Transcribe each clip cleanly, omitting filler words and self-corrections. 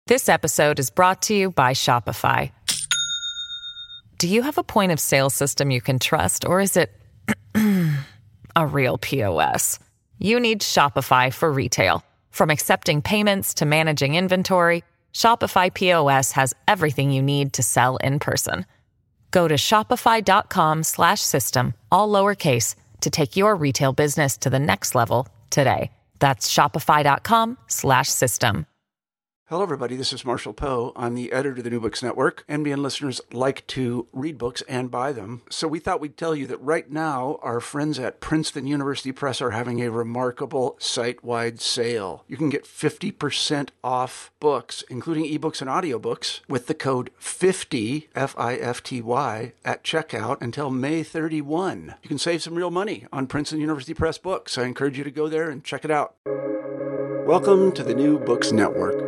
This episode is brought to you by Shopify. Do you have a point of sale system you can trust, or is it a real POS? You need Shopify for retail. From accepting payments to managing inventory, Shopify POS has everything you need to sell in person. Go to shopify.com/system, all lowercase, to take your retail business to the next level today. That's shopify.com/system. Hello, everybody. This is Marshall Poe. I'm the editor of the New Books Network. NBN listeners like to read books and buy them. So we thought we'd tell you that right now, our friends at Princeton University Press are having a remarkable site-wide sale. You can get 50% off books, including ebooks and audiobooks, with the code 50, F-I-F-T-Y, at checkout until May 31. You can save some real money on Princeton University Press books. I encourage you to go there and check it out. Welcome to the New Books Network.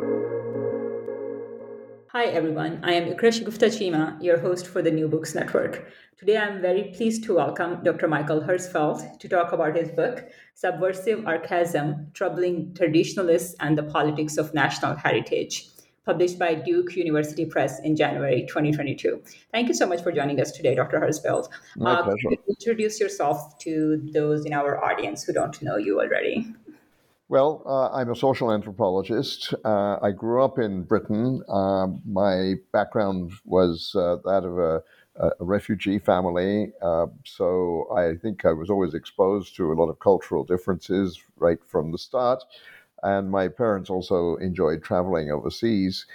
Hi everyone, I am Ukresh Gupta-Chima, your host for the New Books Network. Today I'm very pleased to welcome Dr. Michael Herzfeld to talk about his book, Subversive Archaism, Troubling Traditionalists and the Politics of National Heritage, published by Duke University Press in January 2022. Thank you so much for joining us today, Dr. Herzfeld. My pleasure. Could you introduce yourself to those in our audience who don't know you already? Well, I'm a social anthropologist. I grew up in Britain. My background was that of a refugee family. So I think I was always exposed to a lot of cultural differences right from the start. And my parents also enjoyed traveling overseas.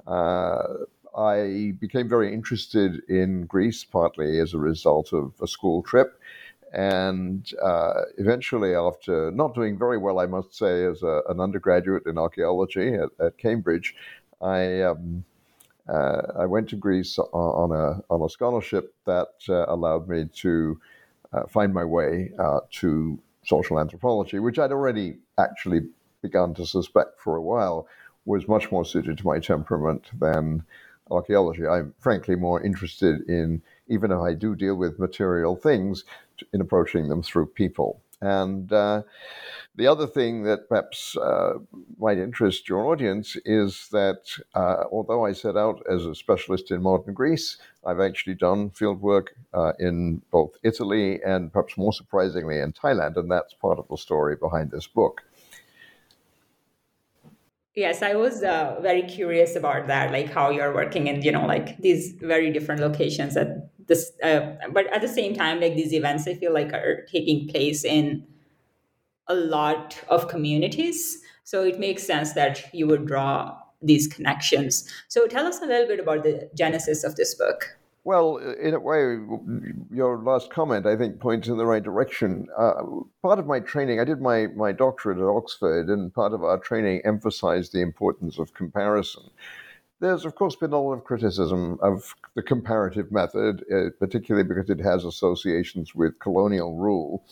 I became very interested in Greece, partly as a result of a school trip. And eventually, after not doing very well, I must say, as an undergraduate in archaeology at Cambridge, I went to Greece on a scholarship that allowed me to find my way to social anthropology, which I'd already actually begun to suspect for a while was much more suited to my temperament than archaeology. I'm frankly more interested in, even if I do deal with material things, in approaching them through people. And the other thing that perhaps might interest your audience is that although I set out as a specialist in modern Greece, I've actually done field work in both Italy and, perhaps more surprisingly, in Thailand, and that's part of the story behind this book. Yes, I was very curious about that, like how you're working in, like these very different locations at this, but at the same time, like these events, I feel like are taking place in a lot of communities. So it makes sense that you would draw these connections. So tell us a little bit about the genesis of this book. Well, in a way, your last comment, I think, points in the right direction. Part of my training, I did my doctorate at Oxford, and part of our training emphasized the importance of comparison. There's, of course, been a lot of criticism of the comparative method, particularly because it has associations with colonial rule.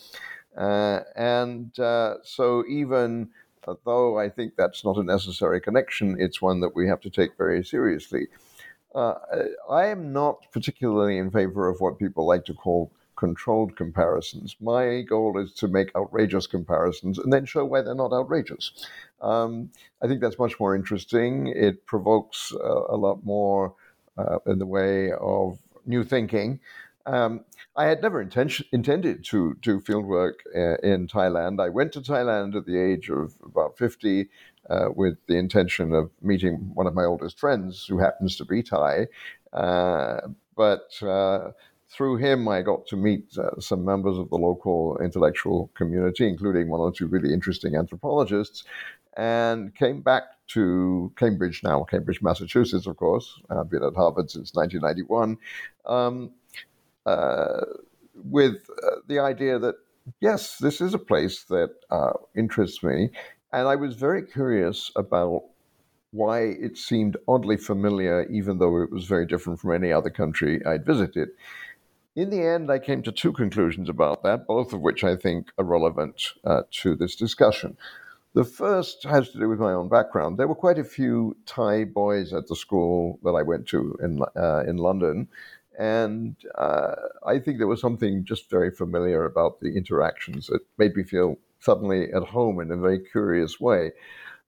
So even though I think that's not a necessary connection, it's one that we have to take very seriously. I am not particularly in favor of what people like to call controlled comparisons. My goal is to make outrageous comparisons and then show why they're not outrageous. I think that's much more interesting. It provokes a lot more in the way of new thinking. I had never intended to do fieldwork in Thailand. I went to Thailand at the age of about 50 with the intention of meeting one of my oldest friends who happens to be Thai. But through him, I got to meet some members of the local intellectual community, including one or two really interesting anthropologists, and came back to Cambridge, Massachusetts, of course. I've been at Harvard since 1991. With the idea that, yes, this is a place that interests me. And I was very curious about why it seemed oddly familiar, even though it was very different from any other country I'd visited. In the end, I came to two conclusions about that, both of which I think are relevant to this discussion. The first has to do with my own background. There were quite a few Thai boys at the school that I went to in London. And I think there was something just very familiar about the interactions that made me feel suddenly at home in a very curious way.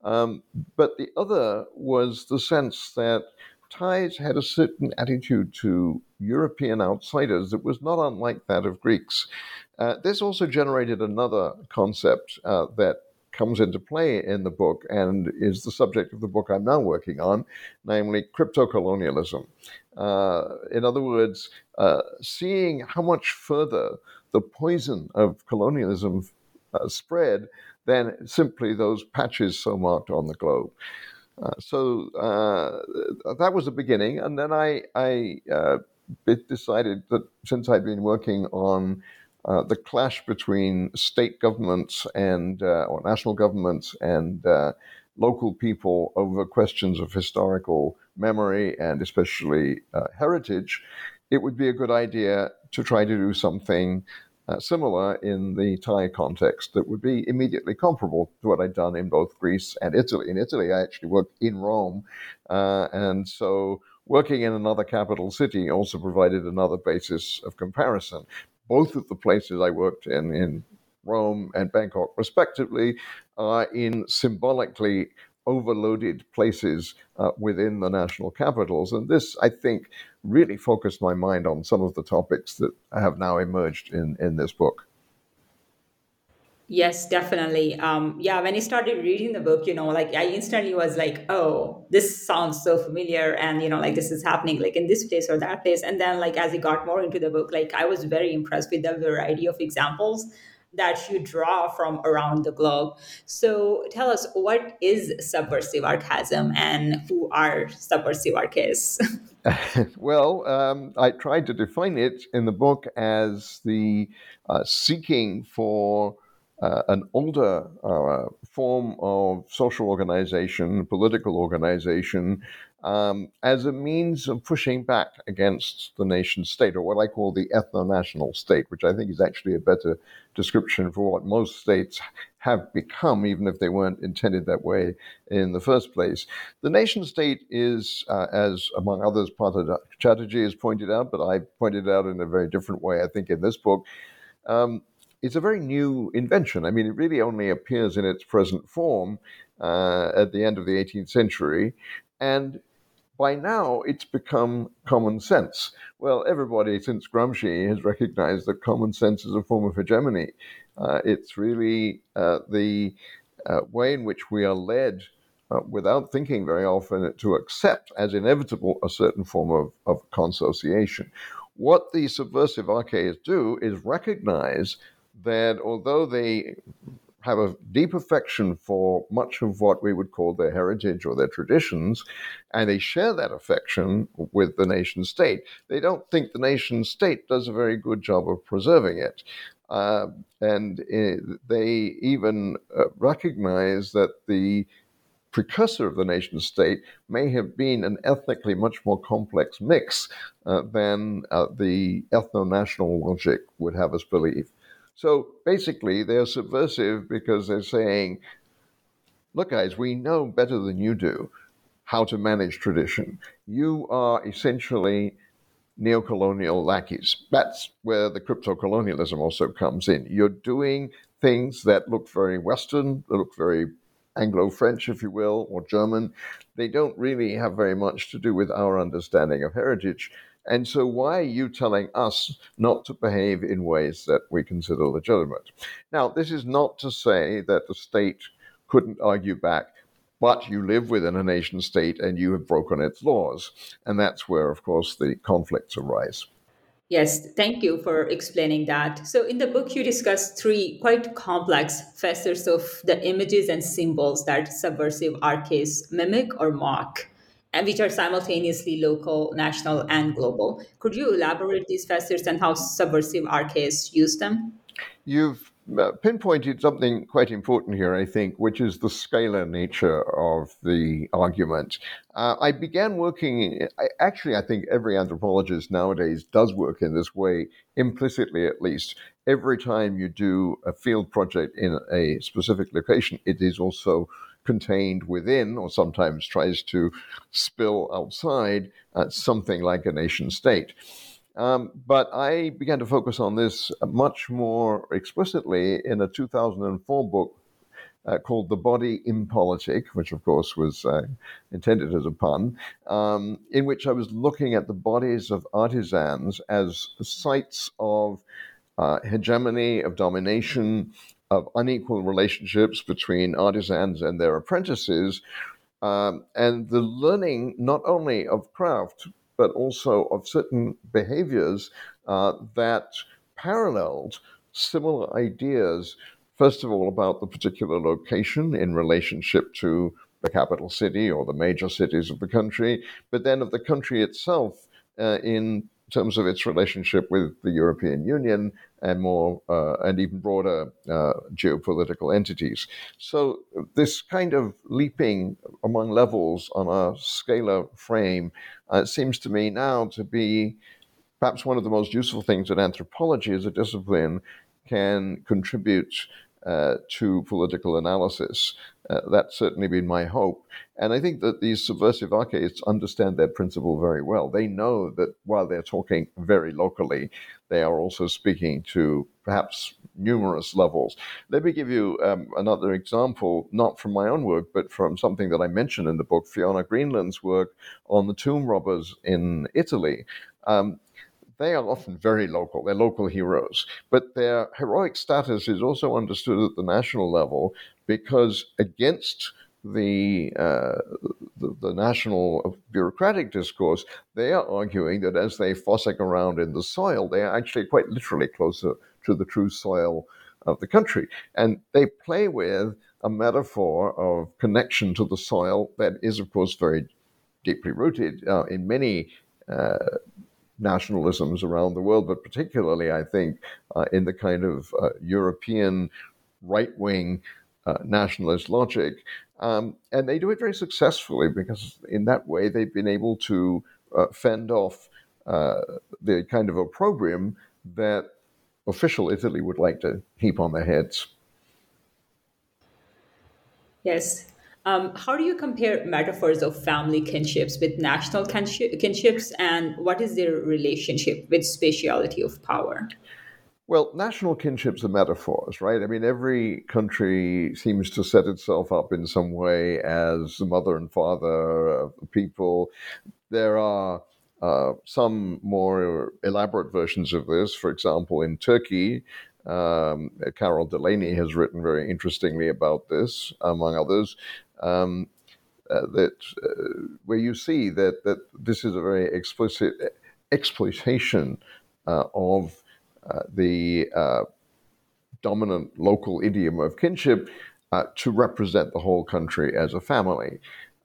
But the other was the sense that Thais had a certain attitude to European outsiders that was not unlike that of Greeks. This also generated another concept that comes into play in the book and is the subject of the book I'm now working on, namely crypto-colonialism. In other words, seeing how much further the poison of colonialism spread than simply those patches so marked on the globe. So that was the beginning. And then I decided that since I'd been working on the clash between state governments and or national governments and local people over questions of historical memory and especially heritage, it would be a good idea to try to do something similar in the Thai context that would be immediately comparable to what I'd done in both Greece and Italy. In Italy, I actually worked in Rome, and so working in another capital city also provided another basis of comparison. Both of the places I worked in Rome and Bangkok, respectively, are in symbolically overloaded places within the national capitals. And this, I think, really focused my mind on some of the topics that have now emerged in this book. Yes, definitely. Yeah, when I started reading the book, like I instantly was like, oh, this sounds so familiar. And, like this is happening like in this place or that place. And then like as I got more into the book, like I was very impressed with the variety of examples that you draw from around the globe. So tell us, what is subversive archaism and who are subversive archists? Well, I tried to define it in the book as the seeking for an older form of social organization, political organization, as a means of pushing back against the nation state, or what I call the ethno-national state, which I think is actually a better description for what most states have become, even if they weren't intended that way in the first place. The nation state is, as among others, Partha Chatterjee has pointed out, but I pointed out in a very different way, I think, in this book. It's a very new invention. I mean, it really only appears in its present form at the end of the 18th century. And by now, it's become common sense. Well, everybody since Gramsci has recognized that common sense is a form of hegemony. It's really the way in which we are led without thinking very often to accept as inevitable a certain form of consociation. What the subversive archaists do is recognize that although they have a deep affection for much of what we would call their heritage or their traditions, and they share that affection with the nation state, they don't think the nation state does a very good job of preserving it. And they even recognize that the precursor of the nation state may have been an ethnically much more complex mix than the ethno-national logic would have us believe. So basically, they're subversive because they're saying, look, guys, we know better than you do how to manage tradition. You are essentially neocolonial lackeys. That's where the crypto-colonialism also comes in. You're doing things that look very Western, that look very Anglo-French, if you will, or German. They don't really have very much to do with our understanding of heritage. And so why are you telling us not to behave in ways that we consider legitimate? Now, this is not to say that the state couldn't argue back, but you live within a nation state and you have broken its laws. And that's where, of course, the conflicts arise. Yes, thank you for explaining that. So, in the book, you discuss three quite complex facets of the images and symbols that subversive archaists mimic or mock, and which are simultaneously local, national, and global. Could you elaborate these facets and how subversive archaists use them? You've pinpointed something quite important here, I think, which is the scalar nature of the argument. I began working, I think every anthropologist nowadays does work in this way, implicitly at least. Every time you do a field project in a specific location, it is also contained within, or sometimes tries to spill outside, something like a nation state. But I began to focus on this much more explicitly in a 2004 book called The Body Impolitic, which of course was intended as a pun, in which I was looking at the bodies of artisans as sites of hegemony, of domination, of unequal relationships between artisans and their apprentices, and the learning not only of craft, but also of certain behaviors that paralleled similar ideas, first of all, about the particular location in relationship to the capital city or the major cities of the country, but then of the country itself in terms of its relationship with the European Union and more and even broader geopolitical entities. So this kind of leaping among levels on a scalar frame seems to me now to be perhaps one of the most useful things that anthropology as a discipline can contribute to political analysis. That's certainly been my hope. And I think that these subversive archaists understand that principle very well. They know that while they're talking very locally, they are also speaking to perhaps numerous levels. Let me give you another example, not from my own work, but from something that I mentioned in the book, Fiona Greenland's work on the tomb robbers in Italy. They are often very local. They're local heroes. But their heroic status is also understood at the national level because against the national bureaucratic discourse, they are arguing that as they fossing around in the soil, they are actually quite literally closer to the true soil of the country. And they play with a metaphor of connection to the soil that is, of course, very deeply rooted in many nationalisms around the world, but particularly, I think, in the kind of European right-wing nationalist logic. And they do it very successfully because in that way they've been able to fend off the kind of opprobrium that official Italy would like to heap on their heads. Yes. How do you compare metaphors of family kinships with national kinships, and what is their relationship with spatiality of power? Well, national kinships are metaphors, right? I mean, every country seems to set itself up in some way as the mother and father of the people. There are some more elaborate versions of this. For example, in Turkey, Carol Delaney has written very interestingly about this, among others. Where you see that this is a very explicit exploitation of the dominant local idiom of kinship to represent the whole country as a family.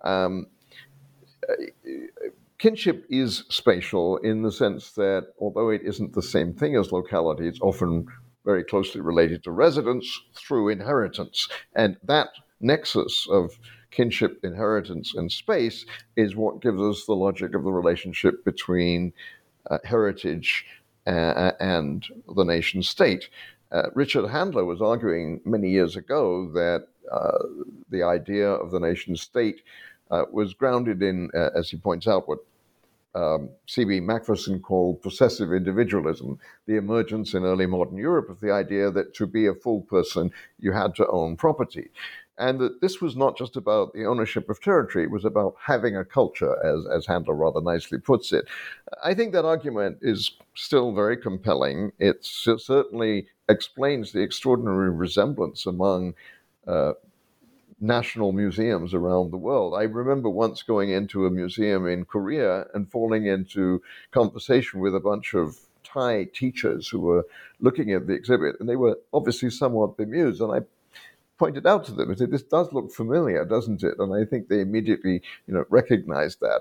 Kinship is spatial in the sense that although it isn't the same thing as locality, it's often very closely related to residence through inheritance. And that nexus of kinship, inheritance, and space is what gives us the logic of the relationship between heritage and the nation state. Richard Handler was arguing many years ago that the idea of the nation state was grounded in, as he points out, what C.B. Macpherson called possessive individualism, the emergence in early modern Europe of the idea that to be a full person, you had to own property. And that this was not just about the ownership of territory, it was about having a culture, as Handler rather nicely puts it. I think that argument is still very compelling. It certainly explains the extraordinary resemblance among national museums around the world. I remember once going into a museum in Korea and falling into conversation with a bunch of Thai teachers who were looking at the exhibit, and they were obviously somewhat bemused. And I pointed out to them, I said, "This does look familiar, doesn't it?" And I think they immediately, recognized that.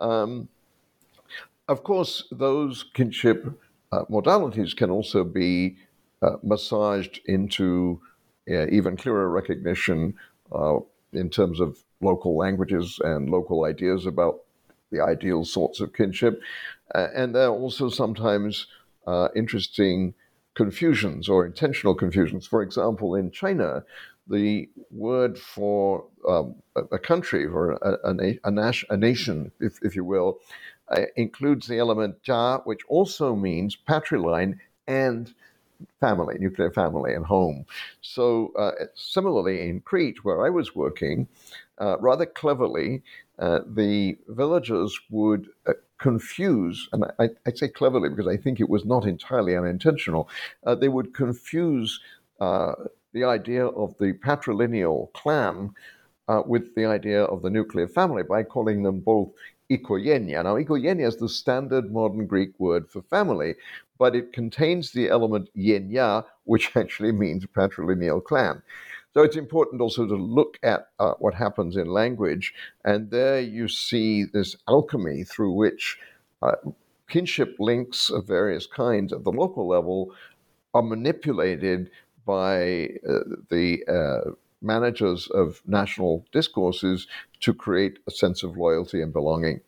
Of course, those kinship modalities can also be massaged into even clearer recognition in terms of local languages and local ideas about the ideal sorts of kinship. And there are also sometimes interesting confusions or intentional confusions. For example, in China, the word for a country or a nation, if you will, includes the element jia, which also means patriline and family, nuclear family, and home. So similarly, in Crete, where I was working, rather cleverly, the villagers would confuse, and I say cleverly because I think it was not entirely unintentional, they would confuse the idea of the patrilineal clan with the idea of the nuclear family by calling them both ikoyenia. Now, ikoyenia is the standard modern Greek word for family, but it contains the element yenia, which actually means patrilineal clan. So it's important also to look at what happens in language, and there you see this alchemy through which kinship links of various kinds at the local level are manipulated by the managers of national discourses to create a sense of loyalty and belonging.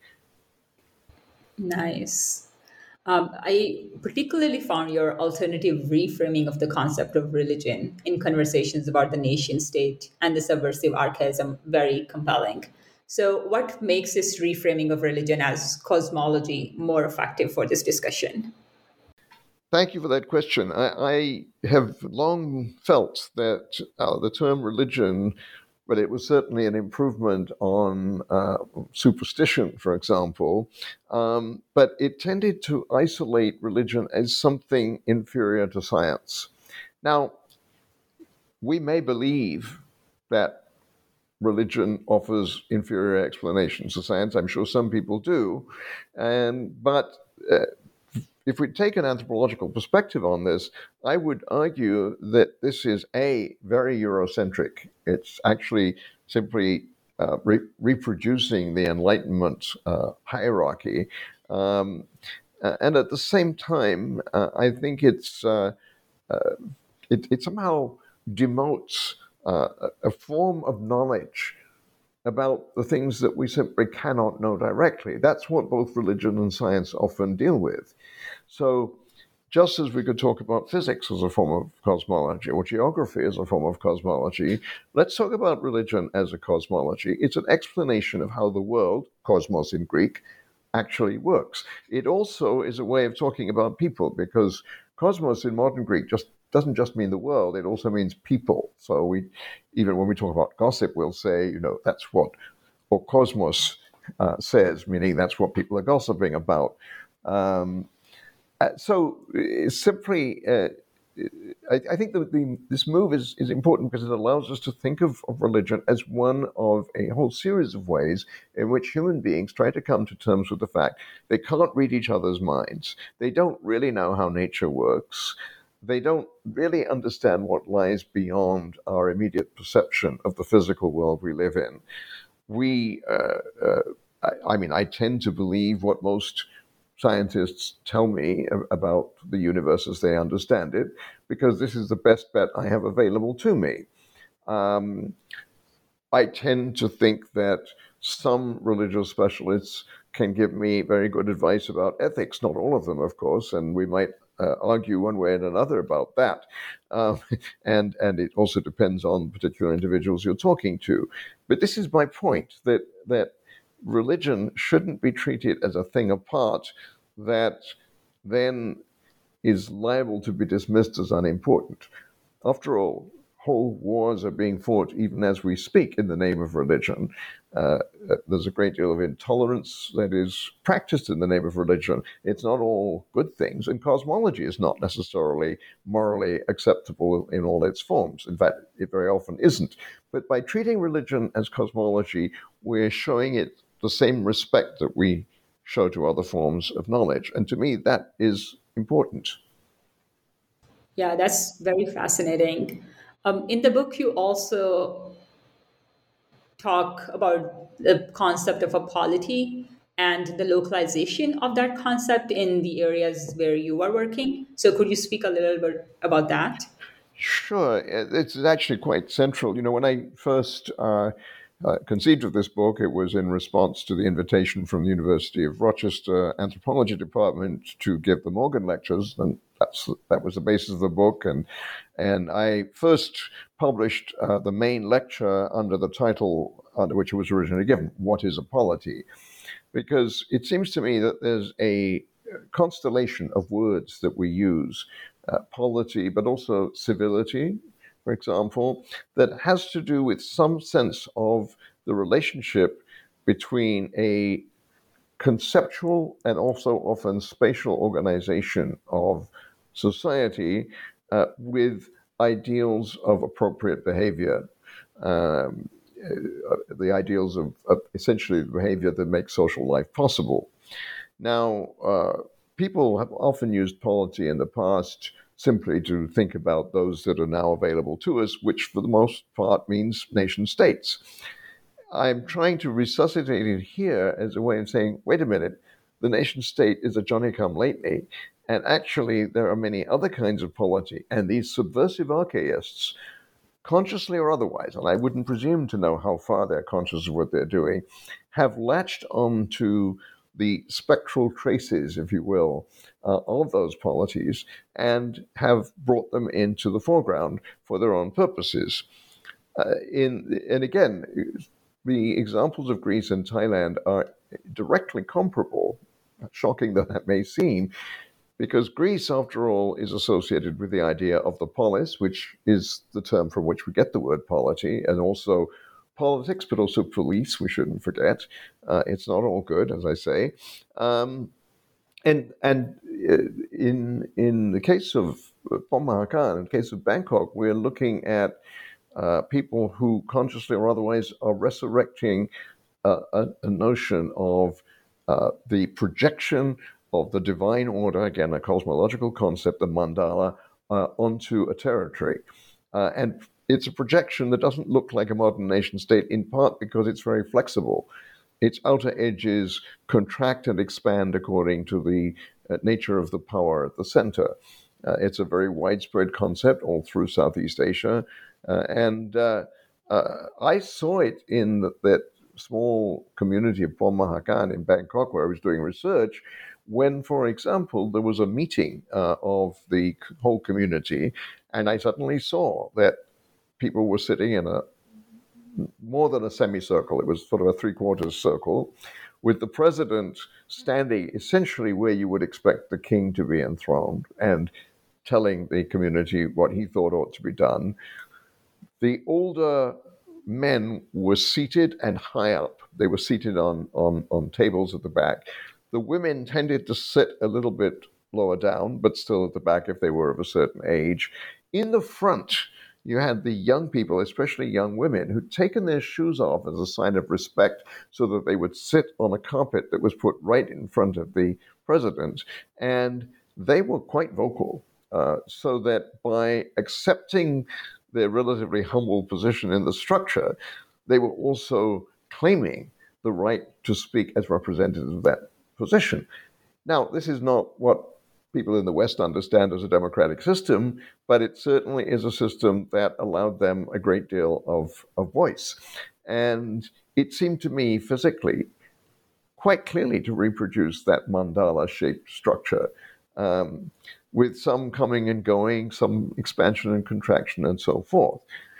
Nice. I particularly found your alternative reframing of the concept of religion in conversations about the nation state and the subversive archaism very compelling. So, what makes this reframing of religion as cosmology more effective for this discussion? Thank you for that question. I have long felt that the term religion, but it was certainly an improvement on superstition, for example, but it tended to isolate religion as something inferior to science. Now, we may believe that religion offers inferior explanations to science. I'm sure some people do, but if we take an anthropological perspective on this, I would argue that this is very Eurocentric. It's actually simply reproducing the Enlightenment hierarchy, and at the same time, I think it somehow demotes a form of knowledge about the things that we simply cannot know directly. That's what both religion and science often deal with. So just as we could talk about physics as a form of cosmology or geography as a form of cosmology, let's talk about religion as a cosmology. It's an explanation of how the world, cosmos in Greek, actually works. It also is a way of talking about people, because cosmos in modern Greek doesn't just mean the world, it also means people. So even when we talk about gossip, we'll say, that's what or cosmos says, meaning that's what people are gossiping about. So simply, I think this move is important because it allows us to think of religion as one of a whole series of ways in which human beings try to come to terms with the fact they can't read each other's minds. They don't really know how nature works. They don't really understand what lies beyond our immediate perception of the physical world we live in. I tend to believe what most scientists tell me about the universe as they understand it, because this is the best bet I have available to me. I tend to think that some religious specialists can give me very good advice about ethics, not all of them, of course, and we might argue one way and another about that. And it also depends on particular individuals you're talking to. But this is my point, that religion shouldn't be treated as a thing apart that then is liable to be dismissed as unimportant. After all, whole wars are being fought even as we speak in the name of religion. There's a great deal of intolerance that is practiced in the name of religion. It's not all good things, and cosmology is not necessarily morally acceptable in all its forms. In fact, it very often isn't. But by treating religion as cosmology, we're showing it the same respect that we show to other forms of knowledge. And to me, that is important. Yeah, that's very fascinating. In the book, you also talk about the concept of a polity and the localization of that concept in the areas where you are working. So, could you speak a little bit about that? Sure. It's actually quite central. When I first conceived of this book, it was in response to the invitation from the University of Rochester Anthropology Department to give the Morgan Lectures, and that was the basis of the book. And I first published the main lecture under the title under which it was originally given, What is a Polity? Because it seems to me that there's a constellation of words that we use polity, but also civility, for example, that has to do with some sense of the relationship between a conceptual and also often spatial organization of society with ideals of appropriate behavior. Um, the ideals of essentially the behavior that makes social life possible. Now, people have often used polity in the past simply to think about those that are now available to us, which for the most part means nation states. I'm trying to resuscitate it here as a way of saying, wait a minute, the nation state is a Johnny come lately. And actually, there are many other kinds of polity. And these subversive archaists, consciously or otherwise, and I wouldn't presume to know how far they're conscious of what they're doing, have latched onto the spectral traces, if you will, of those polities and have brought them into the foreground for their own purposes. And again, the examples of Greece and Thailand are directly comparable, shocking though that may seem, because Greece, after all, is associated with the idea of the polis, which is the term from which we get the word polity, and also politics, but also police, we shouldn't forget. It's not all good, as I say. And in the case of Pom Mahakam, in the case of Bangkok, we're looking at people who consciously or otherwise are resurrecting a notion of the projection of the divine order, again, a cosmological concept, the mandala, onto a territory. And it's a projection that doesn't look like a modern nation state, in part because it's very flexible. Its outer edges contract and expand according to the nature of the power at the center. It's a very widespread concept all through Southeast Asia. And I saw it in that small community of Pom Mahakam in Bangkok, where I was doing research, when, for example, there was a meeting of the whole community, and I suddenly saw that people were sitting in a more than a semicircle. It was sort of a three-quarters circle, with the president standing essentially where you would expect the king to be enthroned and telling the community what he thought ought to be done. The older men were seated and high up. They were seated on tables at the back. The women tended to sit a little bit lower down, but still at the back if they were of a certain age. In the front, you had the young people, especially young women, who'd taken their shoes off as a sign of respect so that they would sit on a carpet that was put right in front of the president. And they were quite vocal, so that by accepting their relatively humble position in the structure, they were also claiming the right to speak as representatives of that position. Now, this is not what people in the West understand as a democratic system, but it certainly is a system that allowed them a great deal of voice. And it seemed to me physically quite clearly to reproduce that mandala-shaped structure, with some coming and going, some expansion and contraction, and so forth.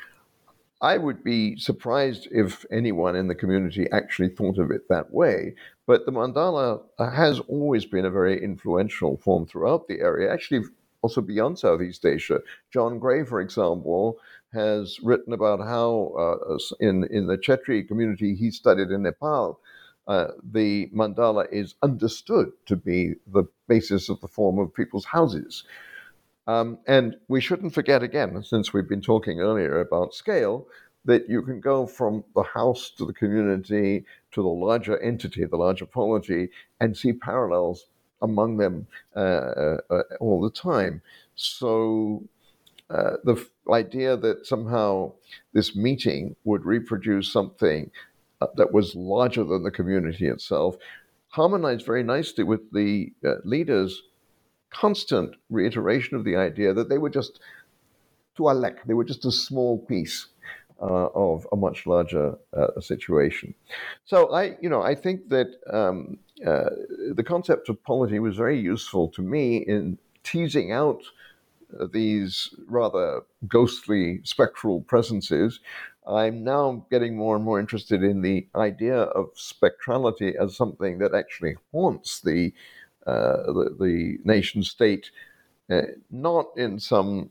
I would be surprised if anyone in the community actually thought of it that way, but the mandala has always been a very influential form throughout the area, actually also beyond Southeast Asia. John Gray, for example, has written about how in the Chetri community he studied in Nepal, the mandala is understood to be the basis of the form of people's houses. And we shouldn't forget, again, since we've been talking earlier about scale, that you can go from the house to the community to the larger entity, the larger polity, and see parallels among them all the time. So the idea that somehow this meeting would reproduce something that was larger than the community itself harmonized very nicely with the leaders' constant reiteration of the idea that they were just tualek, they were just a small piece of a much larger situation. So I think that the concept of polity was very useful to me in teasing out these rather ghostly spectral presences. I'm now getting more and more interested in the idea of spectrality as something that actually haunts the nation state not in some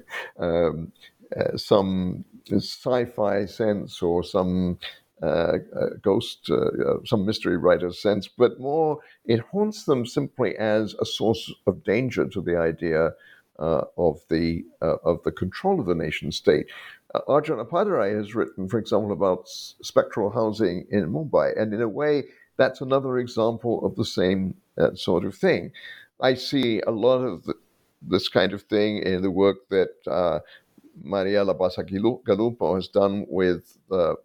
some sci-fi sense or some ghost, some mystery writer sense, but more it haunts them simply as a source of danger to the idea of the control of the nation state. Arjun Appadurai has written, for example, about spectral housing in Mumbai, and in a way, that's another example of the same sort of thing. I see a lot of this kind of thing in the work that Mariela Basa-Galumpo has done with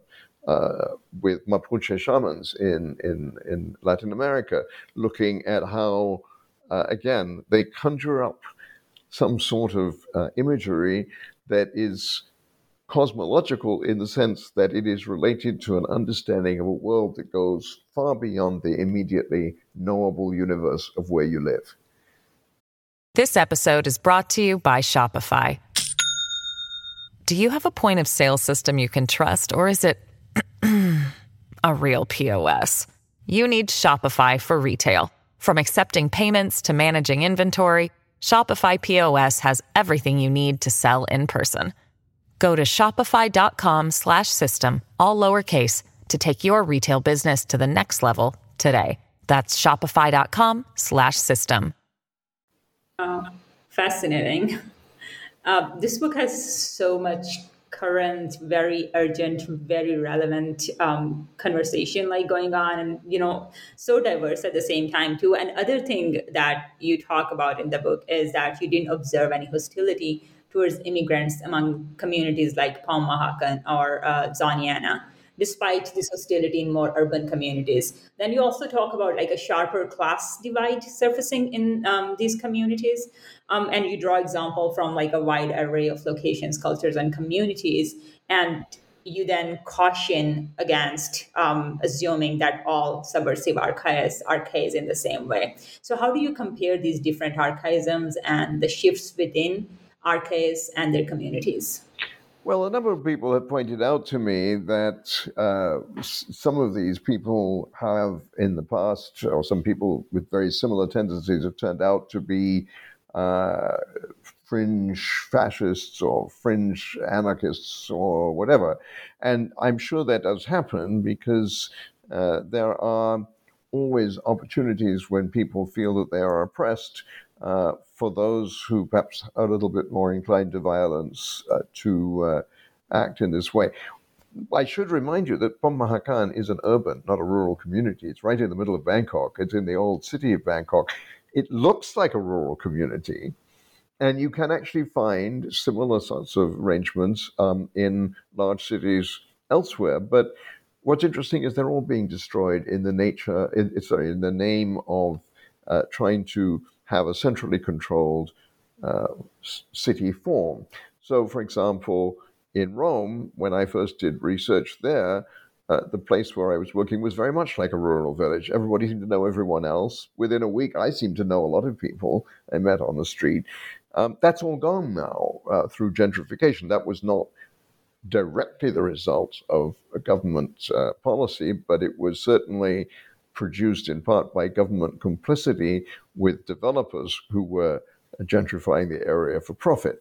Mapuche shamans in Latin America, looking at how, again, they conjure up some sort of imagery that is cosmological in the sense that it is related to an understanding of a world that goes far beyond the immediately knowable universe of where you live. This episode is brought to you by Shopify. Do you have a point of sale system you can trust, or is it a real POS? You need Shopify for retail. From accepting payments to managing inventory, Shopify POS has everything you need to sell in person. Go to shopify.com/system, all lowercase, to take your retail business to the next level today. That's shopify.com/system. Fascinating. This book has so much current, very urgent, very relevant conversation going on, and so diverse at the same time too. And other thing that you talk about in the book is that you didn't observe any hostility towards immigrants among communities like Pom Mahakan or Zonyana, despite this hostility in more urban communities. Then you also talk about a sharper class divide surfacing in these communities. And you draw example from a wide array of locations, cultures, and communities. And you then caution against assuming that all subversive archaisms in the same way. So how do you compare these different archaisms and the shifts within archaisms and their communities? Well, a number of people have pointed out to me that some of these people have in the past, or some people with very similar tendencies have turned out to be fringe fascists or fringe anarchists or whatever. And I'm sure that does happen because there are always opportunities when people feel that they are oppressed for those who perhaps are a little bit more inclined to violence to act in this way. I should remind you that Pom Mahakan is an urban, not a rural community. It's right in the middle of Bangkok. It's in the old city of Bangkok. It looks like a rural community, and you can actually find similar sorts of arrangements in large cities elsewhere. But what's interesting is they're all being destroyed in the name of trying to have a centrally controlled city form. So, for example, in Rome, when I first did research there, the place where I was working was very much like a rural village. Everybody seemed to know everyone else. Within a week, I seemed to know a lot of people I met on the street. That's all gone now through gentrification. That was not directly the result of a government policy, but it was certainly produced in part by government complicity with developers who were gentrifying the area for profit.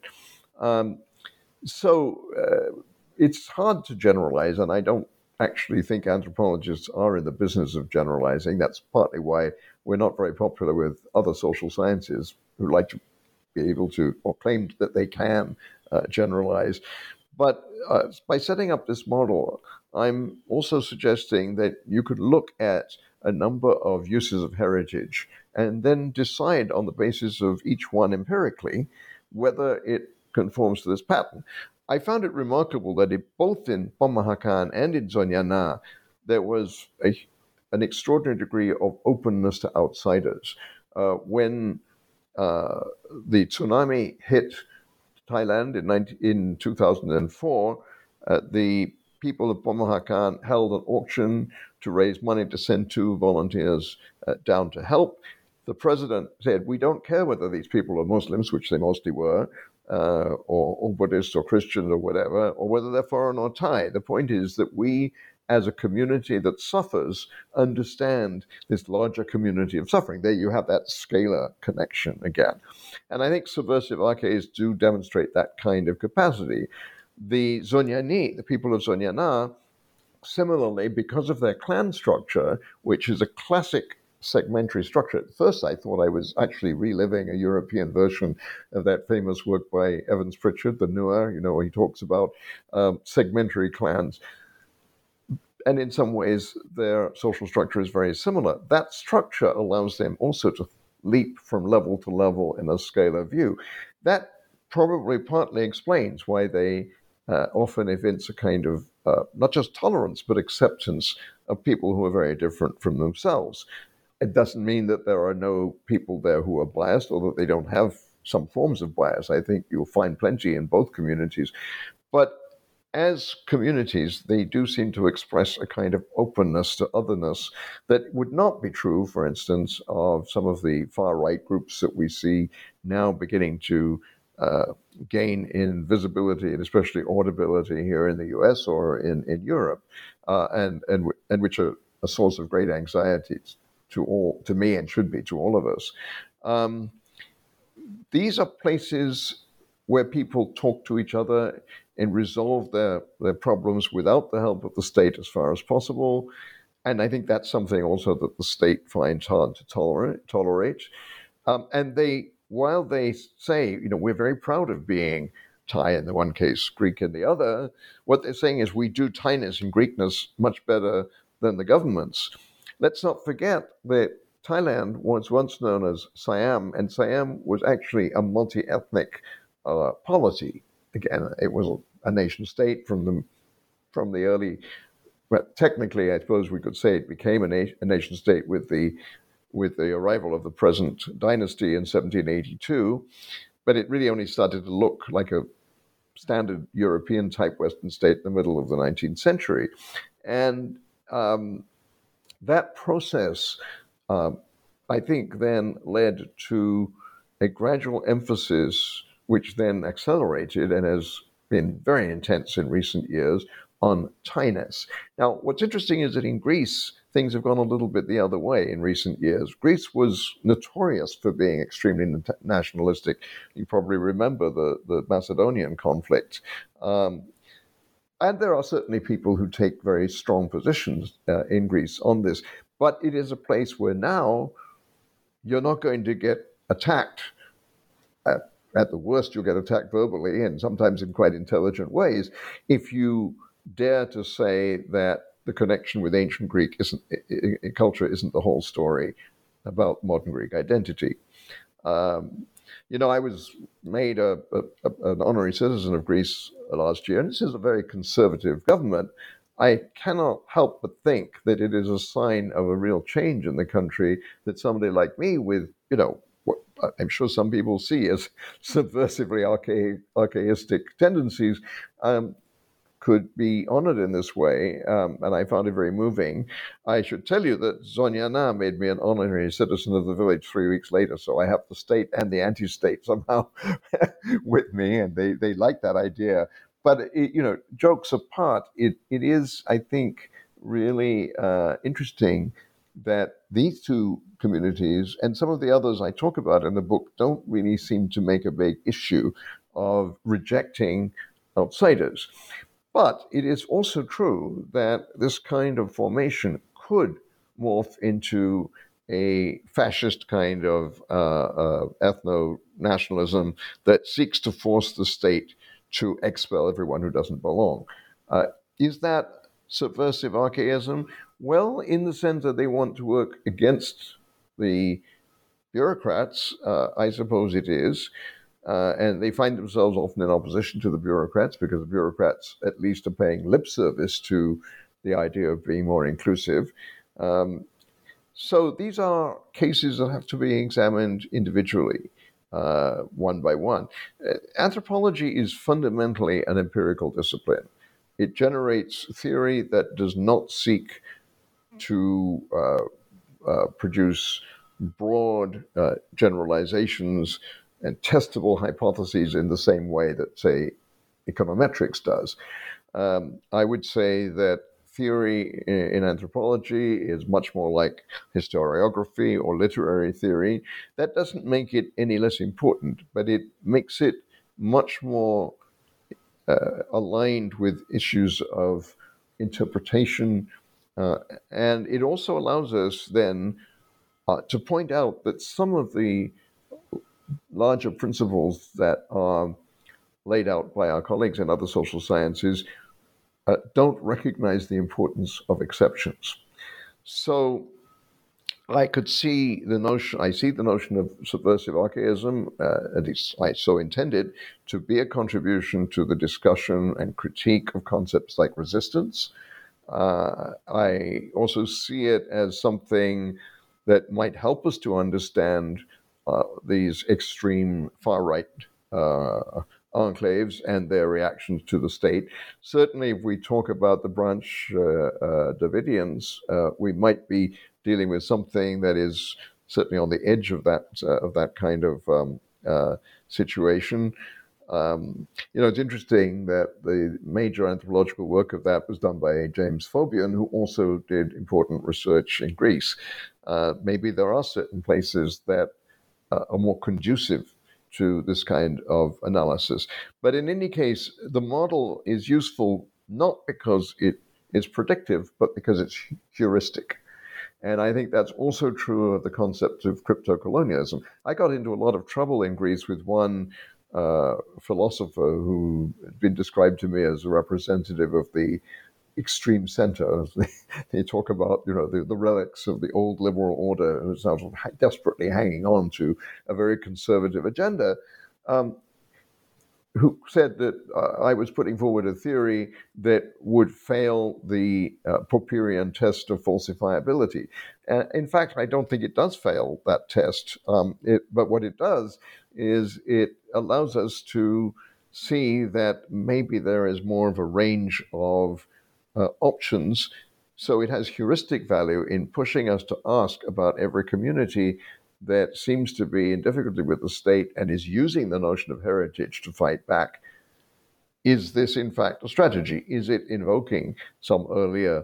So it's hard to generalize, and I don't actually think anthropologists are in the business of generalizing. That's partly why we're not very popular with other social sciences who like to be able to, or claim that they can generalize. But by setting up this model, I'm also suggesting that you could look at a number of uses of heritage and then decide on the basis of each one empirically whether it conforms to this pattern. I found it remarkable that both in Pom Mahakan and in Zonyana, there was an extraordinary degree of openness to outsiders. When the tsunami hit Thailand in 2004, the people of Pom Mahakan held an auction to raise money to send 2 volunteers down to help. The president said, we don't care whether these people are Muslims, which they mostly were, or Buddhists or Christians or whatever, or whether they're foreign or Thai. The point is that we as a community that suffers, understand this larger community of suffering. There you have that scalar connection again. And I think subversive archaes do demonstrate that kind of capacity. The Zonyani, the people of Zonyana, similarly, because of their clan structure, which is a classic segmentary structure. At first, I thought I was actually reliving a European version of that famous work by Evans Pritchard, The Nuer, where he talks about segmentary clans. And in some ways, their social structure is very similar. That structure allows them also to leap from level to level in a scalar view. That probably partly explains why they often evince a kind of not just tolerance, but acceptance of people who are very different from themselves. It doesn't mean that there are no people there who are biased or that they don't have some forms of bias. I think you'll find plenty in both communities. But as communities, they do seem to express a kind of openness to otherness that would not be true, for instance, of some of the far-right groups that we see now beginning to gain in visibility and especially audibility here in the US or in Europe, and which are a source of great anxiety to me, and should be to all of us. These are places where people talk to each other and resolve their problems without the help of the state as far as possible. And I think that's something also that the state finds hard to tolerate. And while they say, we're very proud of being Thai in the one case, Greek in the other, what they're saying is we do Thainess and Greekness much better than the governments. Let's not forget that Thailand was once known as Siam, and Siam was actually a multi-ethnic polity. Again, it was a nation state from the early. But technically, I suppose we could say it became a nation state with the arrival of the present dynasty in 1782. But it really only started to look like a standard European type Western state in the middle of the 19th century, and that process, I think, then led to a gradual emphasis, which then accelerated and has been very intense in recent years, on Thainess. Now, what's interesting is that in Greece, things have gone a little bit the other way in recent years. Greece was notorious for being extremely nationalistic. You probably remember the Macedonian conflict. And there are certainly people who take very strong positions in Greece on this. But it is a place where now you're not going to get attacked. At the worst, you'll get attacked verbally and sometimes in quite intelligent ways if you dare to say that the connection with ancient Greek culture isn't the whole story about modern Greek identity. I was made an honorary citizen of Greece last year, and this is a very conservative government. I cannot help but think that it is a sign of a real change in the country that somebody like me with, what I'm sure some people see as subversively archaistic tendencies, could be honored in this way, and I found it very moving. I should tell you that Zonyana made me an honorary citizen of the village 3 weeks later, so I have the state and the anti-state somehow with me, and they like that idea. But, jokes apart, it is, I think, really interesting that these two communities and some of the others I talk about in the book don't really seem to make a big issue of rejecting outsiders. But it is also true that this kind of formation could morph into a fascist kind of ethno-nationalism that seeks to force the state to expel everyone who doesn't belong. Is that subversive archaism? Well, in the sense that they want to work against the bureaucrats, I suppose it is. And they find themselves often in opposition to the bureaucrats because the bureaucrats at least are paying lip service to the idea of being more inclusive. So these are cases that have to be examined individually, one by one. Anthropology is fundamentally an empirical discipline. It generates theory that does not seek to produce broad generalizations and testable hypotheses in the same way that, say, econometrics does. I would say that theory in anthropology is much more like historiography or literary theory. That doesn't make it any less important, but it makes it much more aligned with issues of interpretation. And it also allows us then to point out that some of the larger principles that are laid out by our colleagues in other social sciences don't recognize the importance of exceptions. So I see the notion of subversive archaism, at least I so intended, to be a contribution to the discussion and critique of concepts like resistance. I also see it as something that might help us to understand these extreme far-right enclaves and their reactions to the state. Certainly, if we talk about the Branch Davidians, we might be dealing with something that is certainly on the edge of that kind of situation. It's interesting that the major anthropological work of that was done by James Fobian, who also did important research in Greece. Maybe there are certain places that are more conducive to this kind of analysis. But in any case, the model is useful not because it is predictive, but because it's heuristic. And I think that's also true of the concept of crypto-colonialism. I got into a lot of trouble in Greece with one philosopher who had been described to me as a representative of the extreme center. They talk about, the relics of the old liberal order, who's sort of desperately hanging on to a very conservative agenda, who said that I was putting forward a theory that would fail the Popperian test of falsifiability. In fact, I don't think it does fail that test, but what it does is it allows us to see that maybe there is more of a range of options. So it has heuristic value in pushing us to ask about every community that seems to be in difficulty with the state and is using the notion of heritage to fight back. Is this, in fact, a strategy? Is it invoking some earlier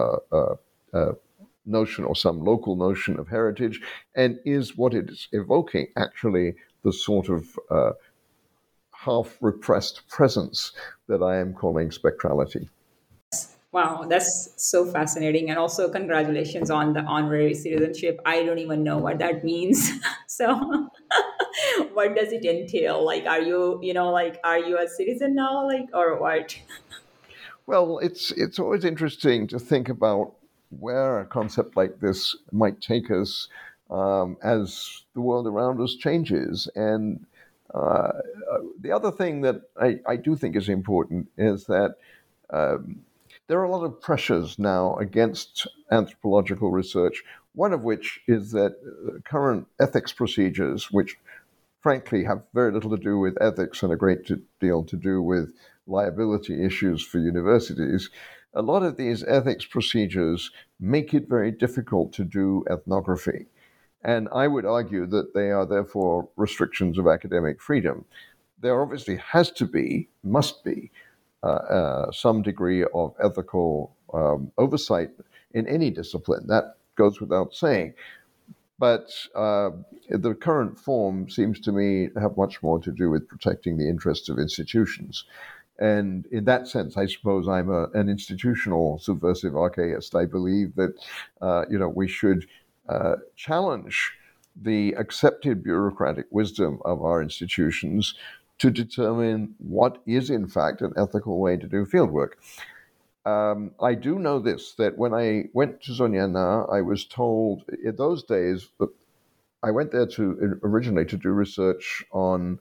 notion or some local notion of heritage? And is what it is evoking actually the sort of half-repressed presence that I am calling spectrality? Wow, that's so fascinating. And also congratulations on the honorary citizenship. I don't even know what that means. So what does it entail? Like, are you a citizen now, or what? Well, it's always interesting to think about where a concept like this might take us as the world around us changes. And the other thing that I do think is important is that there are a lot of pressures now against anthropological research, one of which is that current ethics procedures, which frankly have very little to do with ethics and a great deal to do with liability issues for universities, a lot of these ethics procedures make it very difficult to do ethnography. And I would argue that they are therefore restrictions of academic freedom. There obviously must be, some degree of ethical oversight in any discipline. That goes without saying. But the current form seems to me to have much more to do with protecting the interests of institutions. And in that sense, I suppose I'm an institutional subversive archaist. I believe that we should challenge the accepted bureaucratic wisdom of our institutions to determine what is, in fact, an ethical way to do fieldwork. I do know this, that when I went to Zonyana, I was told in those days that I went there originally to do research on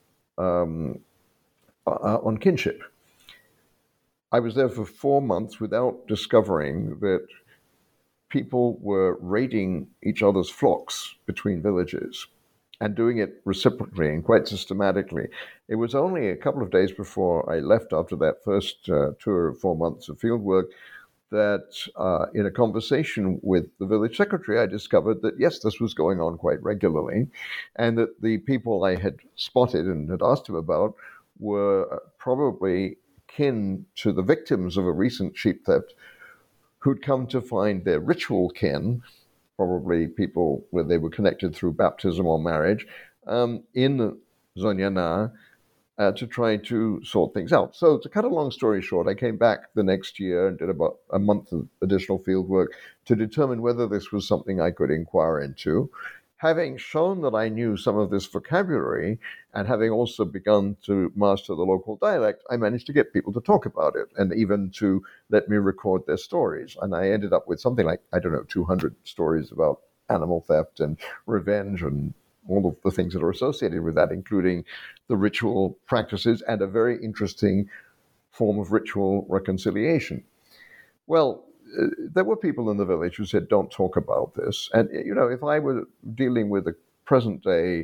kinship. I was there for 4 months without discovering that people were raiding each other's flocks between villages and doing it reciprocally and quite systematically. It was only a couple of days before I left after that first tour of 4 months of fieldwork that in a conversation with the village secretary, I discovered that, yes, this was going on quite regularly, and that the people I had spotted and had asked him about were probably kin to the victims of a recent sheep theft who'd come to find their ritual kin, probably people where they were connected through baptism or marriage, in Zonyana to try to sort things out. So to cut a long story short, I came back the next year and did about a month of additional field work to determine whether this was something I could inquire into. Having shown that I knew some of this vocabulary and having also begun to master the local dialect, I managed to get people to talk about it and even to let me record their stories. And I ended up with something like, 200 stories about animal theft and revenge and all of the things that are associated with that, including the ritual practices and a very interesting form of ritual reconciliation. Well, there were people in the village who said, don't talk about this. And, if I were dealing with a present day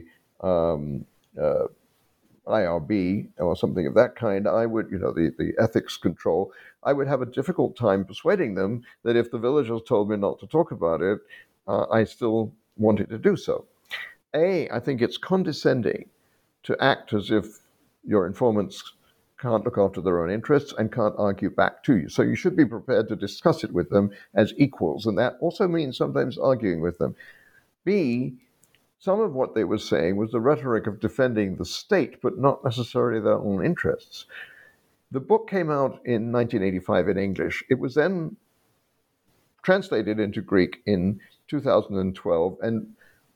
IRB or something of that kind, I would, the ethics control, I would have a difficult time persuading them that if the villagers told me not to talk about it, I still wanted to do so. I think it's condescending to act as if your informants can't look after their own interests and can't argue back to you. So you should be prepared to discuss it with them as equals, and that also means sometimes arguing with them. B, some of what they were saying was the rhetoric of defending the state, but not necessarily their own interests. The book came out in 1985 in English. It was then translated into Greek in 2012, and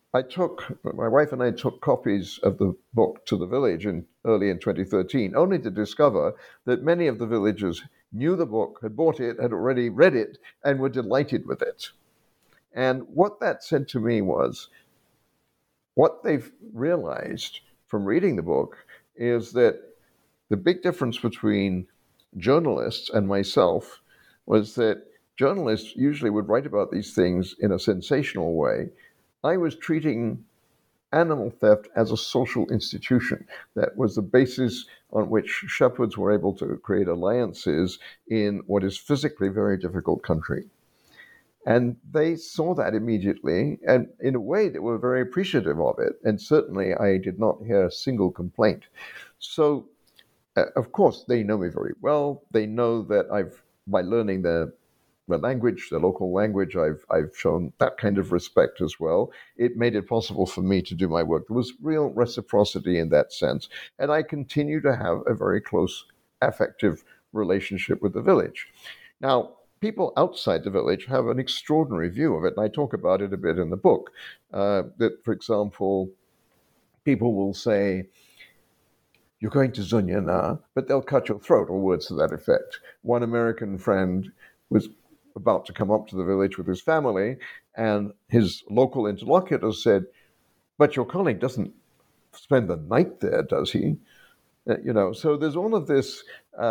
my wife and I took copies of the book to the village early in 2013, only to discover that many of the villagers knew the book, had bought it, had already read it, and were delighted with it. And what that said to me was, what they've realized from reading the book is that the big difference between journalists and myself was that journalists usually would write about these things in a sensational way. I was treating animal theft as a social institution. That was the basis on which shepherds were able to create alliances in what is physically a very difficult country. And they saw that immediately, and in a way they were very appreciative of it. And certainly I did not hear a single complaint. So, of course, they know me very well. They know that by learning their language, the local language, I've shown that kind of respect as well. It made it possible for me to do my work. There was real reciprocity in that sense. And I continue to have a very close affective relationship with the village. Now, people outside the village have an extraordinary view of it, and I talk about it a bit in the book. That, for example, people will say, you're going to Zonyana, but they'll cut your throat, or words to that effect. One American friend was about to come up to the village with his family, and his local interlocutor said, but your colleague doesn't spend the night there, does he? So there's all of this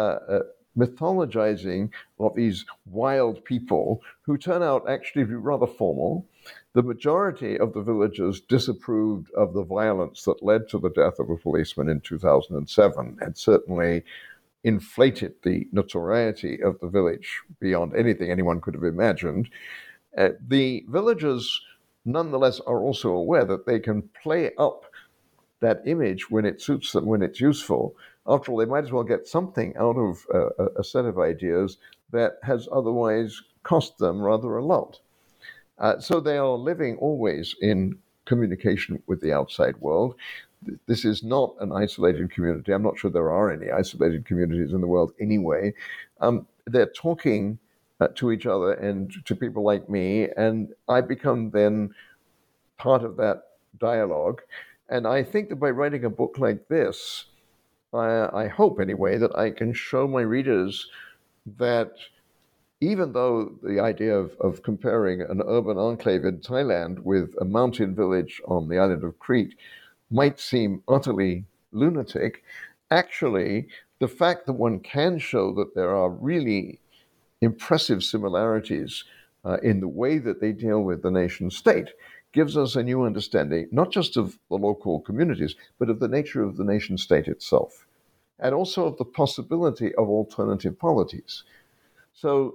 mythologizing of these wild people who turn out actually to be rather formal. The majority of the villagers disapproved of the violence that led to the death of a policeman in 2007, and certainly inflated the notoriety of the village beyond anything anyone could have imagined. The villagers, nonetheless, are also aware that they can play up that image when it suits them, when it's useful. After all, they might as well get something out of a set of ideas that has otherwise cost them rather a lot. So they are living always in communication with the outside world. This is not an isolated community. I'm not sure there are any isolated communities in the world anyway. They're talking to each other and to people like me, and I become then part of that dialogue. And I think that by writing a book like this, I hope anyway, that I can show my readers that even though the idea of comparing an urban enclave in Thailand with a mountain village on the island of Crete might seem utterly lunatic, actually, the fact that one can show that there are really impressive similarities in the way that they deal with the nation state gives us a new understanding, not just of the local communities, but of the nature of the nation state itself, and also of the possibility of alternative polities. So,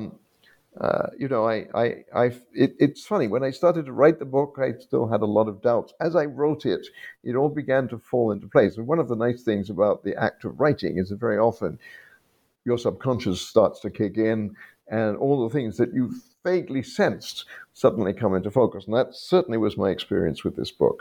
it's funny. When I started to write the book, I still had a lot of doubts. As I wrote it, it all began to fall into place. And one of the nice things about the act of writing is that very often your subconscious starts to kick in, and all the things that you vaguely sensed suddenly come into focus. And that certainly was my experience with this book.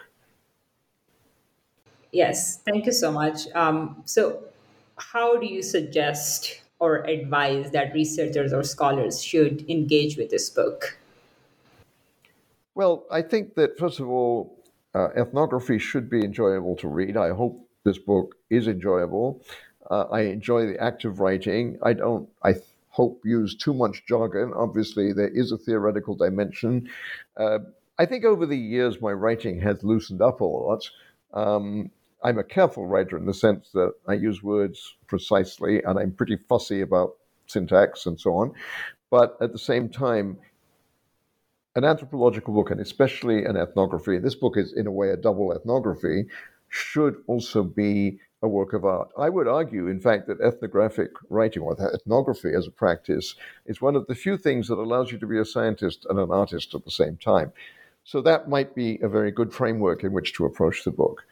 Yes, thank you so much. So, how do you suggest or advise that researchers or scholars should engage with this book? Well, I think that, first of all, ethnography should be enjoyable to read. I hope this book is enjoyable. I enjoy the act of writing. Hope, use too much jargon. Obviously, there is a theoretical dimension. I think over the years, my writing has loosened up a lot. I'm a careful writer in the sense that I use words precisely, and I'm pretty fussy about syntax and so on. But at the same time, an anthropological book, and especially an ethnography, this book is in a way a double ethnography, should also be a work of art. I would argue, in fact, that ethnographic writing or ethnography as a practice is one of the few things that allows you to be a scientist and an artist at the same time. So that might be a very good framework in which to approach the book.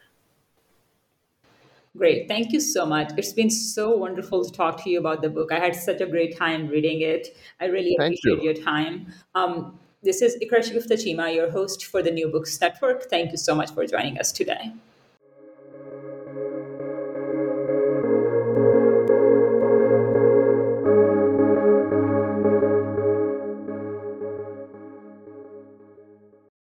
Great. Thank you so much. It's been so wonderful to talk to you about the book. I had such a great time reading it. I really Thank appreciate you. your time. This is Ikra Shigufta Chima, your host for the New Books Network. Thank you so much for joining us today.